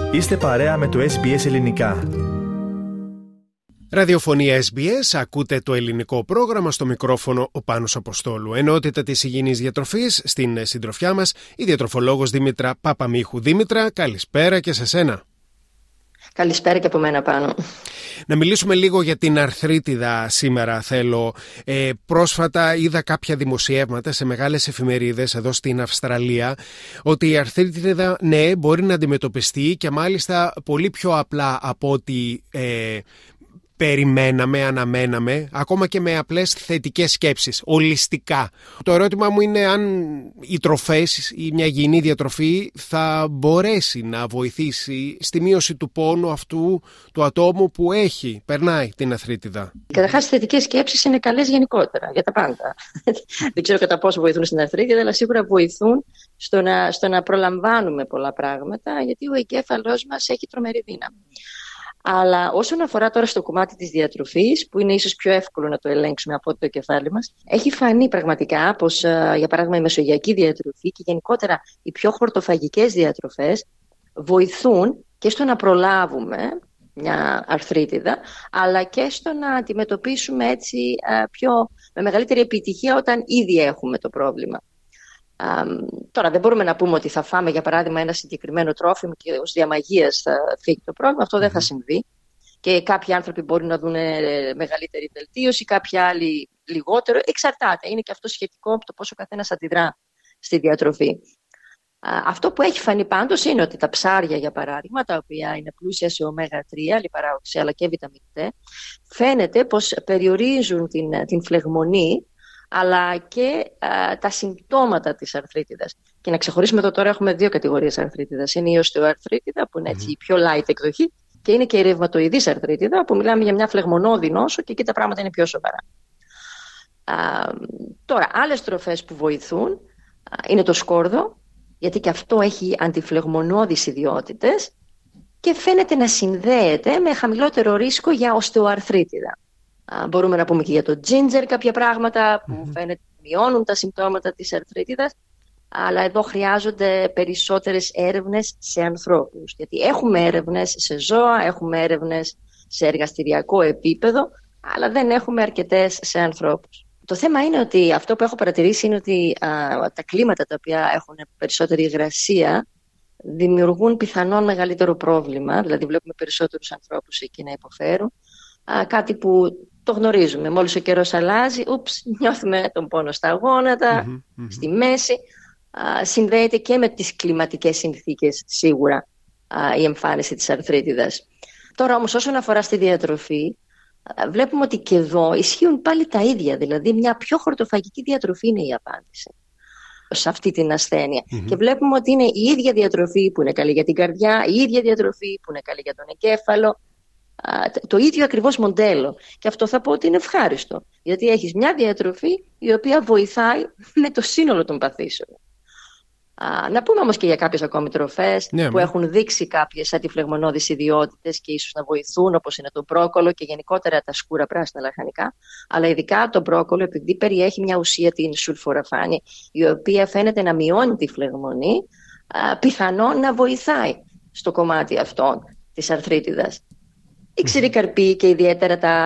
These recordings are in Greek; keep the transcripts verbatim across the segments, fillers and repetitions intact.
Είστε παρέα με το Ες Μπι Ες Ελληνικά. Ραδιοφωνία Ες Μπι Ες, ακούτε το ελληνικό πρόγραμμα, στο μικρόφωνο ο Πάνος Αποστόλου. Ενότητα της υγιεινής διατροφής, στην συντροφιά μας η διατροφολόγος Δήμητρα Παπαμίχου. Δήμητρα, καλησπέρα και σε σένα. Καλησπέρα και από μένα, Πάνο. Να μιλήσουμε λίγο για την αρθρίτιδα σήμερα θέλω. Ε, πρόσφατα είδα κάποια δημοσιεύματα σε μεγάλες εφημερίδες εδώ στην Αυστραλία ότι η αρθρίτιδα, ναι, μπορεί να αντιμετωπιστεί και μάλιστα πολύ πιο απλά από ότι ε, περιμέναμε, αναμέναμε, ακόμα και με απλές θετικές σκέψεις, ολιστικά. Το ερώτημα μου είναι αν οι τροφές ή μια υγιεινή διατροφή θα μπορέσει να βοηθήσει στη μείωση του πόνου αυτού του ατόμου που έχει, περνάει την αρθρίτιδα. Καταρχάς, οι θετικές σκέψεις είναι καλές γενικότερα για τα πάντα. Δεν ξέρω κατά πόσο βοηθούν στην αρθρίτιδα, αλλά σίγουρα βοηθούν στο να, στο να προλαμβάνουμε πολλά πράγματα, γιατί ο εγκέφαλός μας έχει τρομερή δύναμη. Αλλά όσον αφορά τώρα στο κομμάτι της διατροφής, που είναι ίσως πιο εύκολο να το ελέγξουμε από το κεφάλι μας, έχει φανεί πραγματικά πως, για παράδειγμα, η μεσογειακή διατροφή και γενικότερα οι πιο χορτοφαγικές διατροφές βοηθούν και στο να προλάβουμε μια αρθρίτιδα, αλλά και στο να αντιμετωπίσουμε έτσι πιο, με μεγαλύτερη επιτυχία όταν ήδη έχουμε το πρόβλημα. Um, τώρα δεν μπορούμε να πούμε ότι θα φάμε για παράδειγμα ένα συγκεκριμένο τρόφιμο και ως διαμαγείας θα φύγει το πρόβλημα. Αυτό δεν θα συμβεί και κάποιοι άνθρωποι μπορεί να δουν μεγαλύτερη βελτίωση, κάποιοι άλλοι λιγότερο. Εξαρτάται, είναι και αυτό σχετικό από το πόσο ο καθένας αντιδρά στη διατροφή. Uh, αυτό που έχει φανεί πάντως είναι ότι τα ψάρια, για παράδειγμα, τα οποία είναι πλούσια σε ωμέγα τρία, λιπαρά οξέα αλλά και βιταμίνη ντι, φαίνεται πως περιορίζουν την, την φλεγμονή αλλά και α, τα συμπτώματα της αρθρίτιδας. Και να ξεχωρίσουμε εδώ τώρα, έχουμε δύο κατηγορίες αρθρίτιδας. Είναι η οστεοαρθρίτιδα, που είναι έτσι, η πιο light εκδοχή, και είναι και η ρευματοειδής αρθρίτιδα, που μιλάμε για μια φλεγμονώδη νόσο και εκεί τα πράγματα είναι πιο σοβαρά. Α, τώρα, άλλες τροφές που βοηθούν α, είναι το σκόρδο, γιατί και αυτό έχει αντιφλεγμονώδεις ιδιότητες και φαίνεται να συνδέεται με χαμηλότερο ρίσκο για οστεοαρθρίτιδα. Μπορούμε να πούμε και για το ginger κάποια πράγματα που mm-hmm. φαίνεται μειώνουν τα συμπτώματα της αρθρίτιδας, αλλά εδώ χρειάζονται περισσότερες έρευνες σε ανθρώπους. Γιατί έχουμε έρευνες σε ζώα, έχουμε έρευνες σε εργαστηριακό επίπεδο, αλλά δεν έχουμε αρκετές σε ανθρώπους. Το θέμα είναι ότι αυτό που έχω παρατηρήσει είναι ότι α, τα κλίματα τα οποία έχουν περισσότερη υγρασία δημιουργούν πιθανόν μεγαλύτερο πρόβλημα, δηλαδή βλέπουμε περισσότερους ανθρώπους εκεί να υποφέρουν. Α, κάτι που το γνωρίζουμε. Μόλις ο καιρός αλλάζει, ούψ, νιώθουμε τον πόνο στα γόνατα, mm-hmm, mm-hmm. στη μέση. Α, συνδέεται και με τις κλιματικές συνθήκες σίγουρα α, η εμφάνιση της αρθρίτιδας. Τώρα όμως όσον αφορά στη διατροφή, α, βλέπουμε ότι και εδώ ισχύουν πάλι τα ίδια. Δηλαδή μια πιο χορτοφαγική διατροφή είναι η απάντηση σε αυτή την ασθένεια. Mm-hmm. Και βλέπουμε ότι είναι η ίδια διατροφή που είναι καλή για την καρδιά, η ίδια διατροφή που είναι καλή για τον εγκέφαλο. Το ίδιο ακριβώς μοντέλο. Και αυτό θα πω ότι είναι ευχάριστο. Γιατί έχεις μια διατροφή η οποία βοηθάει με το σύνολο των παθήσεων. Α, να πούμε όμως και για κάποιες ακόμη τροφές ναι, που με. έχουν δείξει κάποιες αντιφλεγμονώδεις ιδιότητες και ίσως να βοηθούν, όπως είναι το μπρόκολο και γενικότερα τα σκούρα πράσινα λαχανικά. Αλλά ειδικά το μπρόκολο, επειδή περιέχει μια ουσία, την σουλφοραφάνη, η οποία φαίνεται να μειώνει τη φλεγμονή, α, πιθανόν να βοηθάει στο κομμάτι αυτό της αρθρίτιδας. Οι ξηροί καρποί και ιδιαίτερα τα,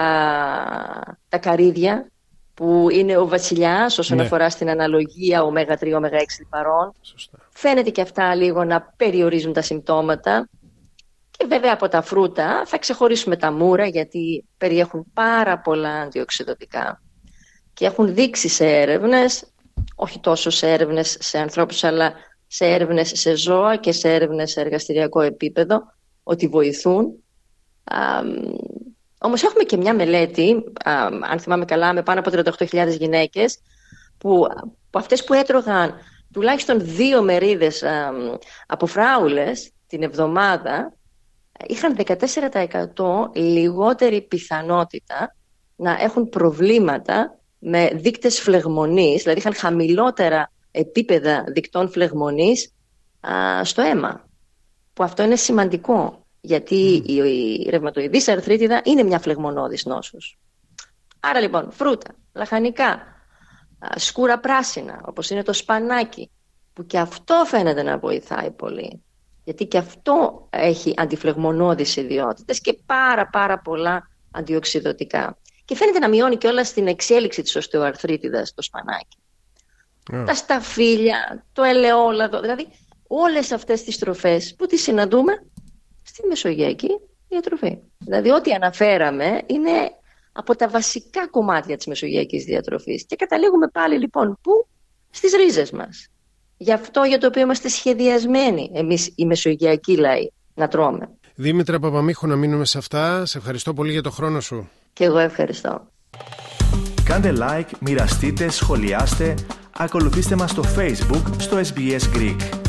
τα καρύδια, που είναι ο βασιλιάς όσον ναι. αφορά στην αναλογία ωμέγα τρία ωμέγα έξι λιπαρών. Σωστά. Φαίνεται και αυτά λίγο να περιορίζουν τα συμπτώματα. Και βέβαια από τα φρούτα θα ξεχωρίσουμε τα μούρα, γιατί περιέχουν πάρα πολλά αντιοξυδοτικά. Και έχουν δείξει σε έρευνες, όχι τόσο σε έρευνες σε ανθρώπους, αλλά σε έρευνες σε ζώα και σε έρευνες σε εργαστηριακό επίπεδο, ότι βοηθούν. Um, όμως έχουμε και μια μελέτη, um, αν θυμάμαι καλά, με πάνω από τριάντα οκτώ χιλιάδες γυναίκες, που, που αυτές που έτρωγαν τουλάχιστον δύο μερίδες um, από φράουλες την εβδομάδα είχαν δεκατέσσερα τοις εκατό λιγότερη πιθανότητα να έχουν προβλήματα με δείκτες φλεγμονής, δηλαδή είχαν χαμηλότερα επίπεδα δικτών φλεγμονής uh, στο αίμα, που αυτό είναι σημαντικό. Γιατί mm. η, η ρευματοειδής αρθρίτιδα είναι μια φλεγμονώδης νόσος. Άρα λοιπόν, φρούτα, λαχανικά, σκούρα πράσινα, όπως είναι το σπανάκι, που και αυτό φαίνεται να βοηθάει πολύ. Γιατί και αυτό έχει αντιφλεγμονώδεις ιδιότητες και πάρα πάρα πολλά αντιοξυδωτικά. Και φαίνεται να μειώνει και όλα στην εξέλιξη της οστεοαρθρίτιδας το σπανάκι. Mm. Τα σταφύλια, το ελαιόλαδο, δηλαδή όλες αυτές τις τροφές που τις συναντούμε στη μεσογειακή διατροφή. Δηλαδή ό,τι αναφέραμε είναι από τα βασικά κομμάτια της μεσογειακής διατροφής. Και καταλήγουμε πάλι λοιπόν πού? Στις ρίζες μας. Γι' αυτό για το οποίο είμαστε σχεδιασμένοι εμείς οι μεσογειακοί λαοί να τρώμε. Δήμητρα Παπαμίχου, να μείνουμε σε αυτά. Σε ευχαριστώ πολύ για το χρόνο σου. Και εγώ ευχαριστώ. Κάντε like, μοιραστείτε, σχολιάστε, ακολουθήστε μας στο Facebook, στο ες μπι ες Greek.